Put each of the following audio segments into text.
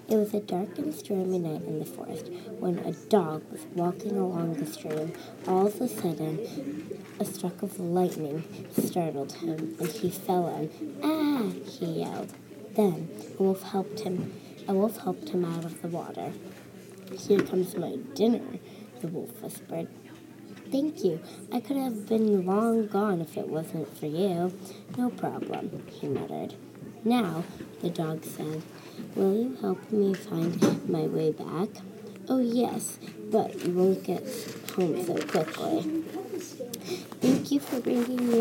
It was a dark and stormy night in the forest when a dog was walking along the stream. All of a sudden, a struck of lightning startled him, and he fell in. "Ah!" he yelled. Then a wolf helped him. A wolf helped him out of the water. "Here comes my dinner," the wolf whispered. "Thank you. I could have been long gone if it wasn't for you." "No problem," he muttered. "Now," the dog said, "will you help me find my way back?" "Oh, yes, but you won't get home so quickly." Thank you for bringing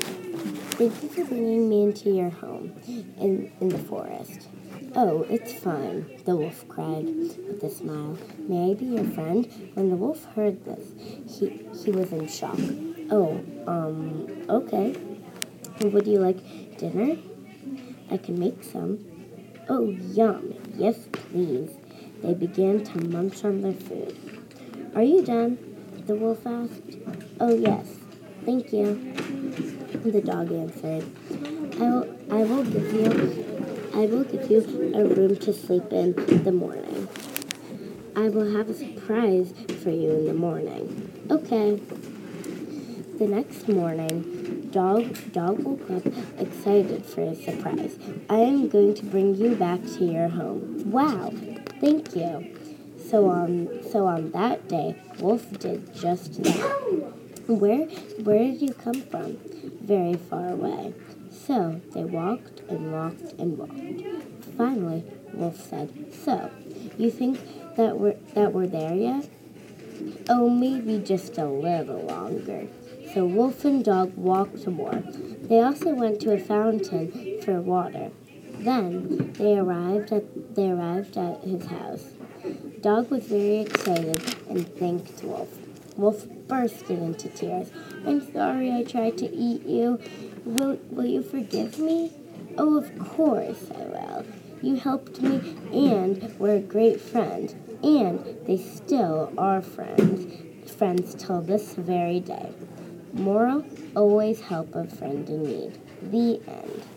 me into your home in the forest." "Oh, it's fine," the wolf cried with a smile. "May I be your friend?" When the wolf heard this, he was in shock. "Oh, okay. Would you like dinner? I can make some." "Oh, yum. Yes, please." They began to munch on their food. "Are you done?" the wolf asked. "Oh, yes. Thank you," the dog answered. I will give you a room to sleep in the morning. I will have a surprise for you in the morning." "Okay." The next morning, Dog woke up excited for his surprise. "I am going to bring you back to your home." "Wow, thank you." So on that day, Wolf did just that. Where did you come from?" "Very far away." So they walked and walked and walked. Finally, Wolf said, "So, you think that we're there yet?" "Oh, maybe just a little longer." So Wolf and Dog walked more. They also went to a fountain for water. Then they arrived at his house. Dog was very excited and thanked Wolf. Wolf bursted into tears. "I'm sorry I tried to eat you. Will you forgive me?" "Oh, of course I will. You helped me and were a great friend." And they still are friends till this very day. Moral: always help a friend in need. The end.